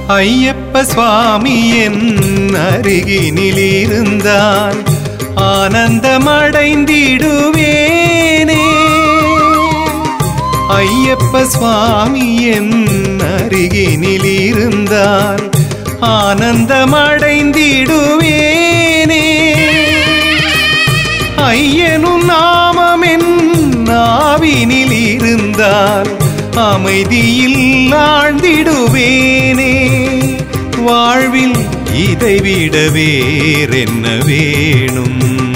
ஐயப்ப சுவாமி என் அருகினில் இருந்தால் ஆனந்தமடைந்திடுவேனே. ஐயப்ப சுவாமி என் அருகினில் இருந்தால் ஆனந்தமடைந்திடுவேனே. ஐயனும் நாமம் என் நாவினில் இருந்தால் அமைதியில் ஆழ்ந்திடுவேனே. வாழ்வில் இதைவிட வேறென்ன வேணும்?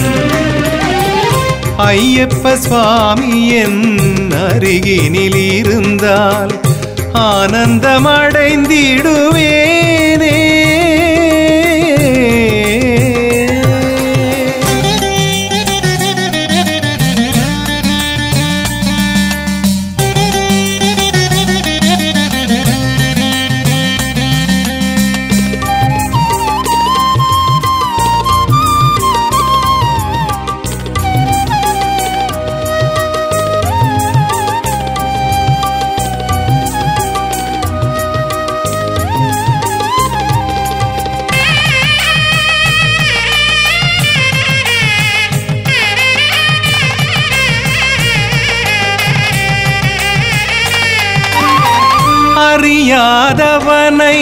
ஐயப்ப சுவாமி என் அருகினில் இருந்தால் ஆனந்தமடைந்திடுவேனே. அறியாதவனை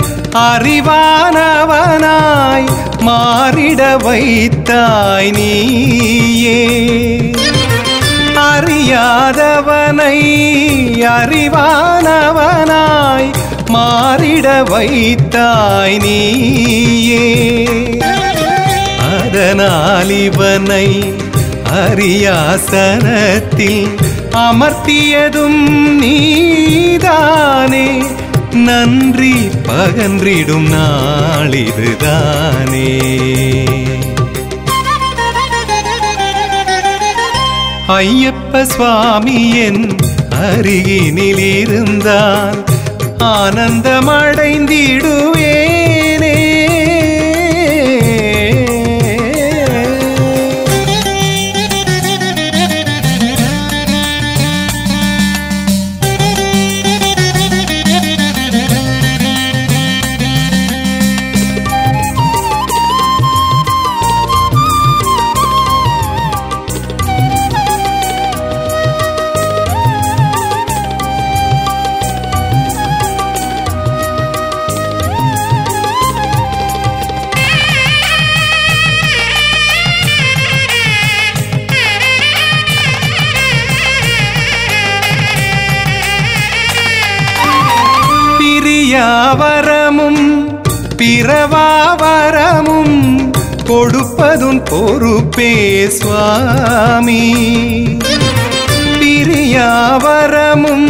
அறிவானவனாய் மாறிட வைத்தாய் நீயே. அறியாதவனை அறிவானவனாய் மாறிட வைத்தாய் நீயே. அதனால் இவனை அரியாசனத்தில் அமர்த்தியதும் நீதானே. நன்றி பகன்றிடும் நாளிதுதானே. ஐயப்ப சுவாமி என் அருகினில் இருந்தால் ஆனந்தமடைந்திடுவேனே. பிரியாவரமும் பிறவாவரமும் கொடுப்பதும் பொறுப்பே சுவாமி. பிரியாவரமும்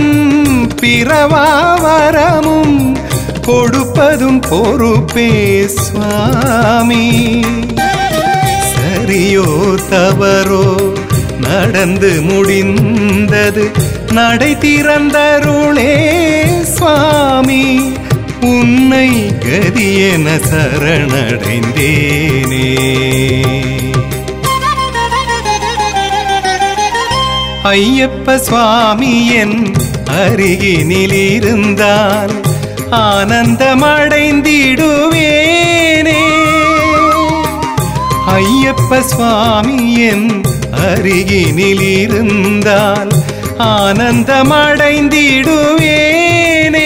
பிறவாவரமும் கொடுப்பதும் பொறுப்பே சுவாமி. சரியோ தவறோ நடந்து முடிந்தது நடை திறந்தருளே சுவாமி. உன்னை கதியென சரணடைந்தேனே. ஐயப்ப சுவாமி என் அருகினில் இருந்தால் ஆனந்தமடைந்திடுவேனே. ஐயப்ப சுவாமி என் அருகினில் இருந்தால் ஆனந்தமடைந்திடுவேனே.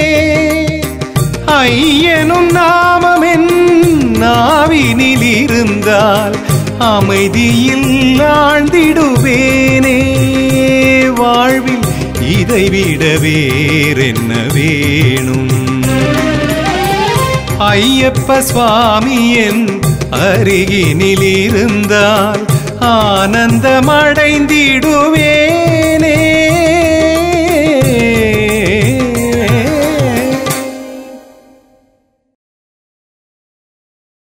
ஐயனும் நாமம் என் நாவினில் இருந்தால் அமைதியில் ஆழ்ந்திடுவேனே. வாழ்வில் இதைவிட வேறென்ன வேணும்? ஐயப்ப சுவாமி என் அருகினில் இருந்தால் ஆனந்தமடைந்திடுவேனே.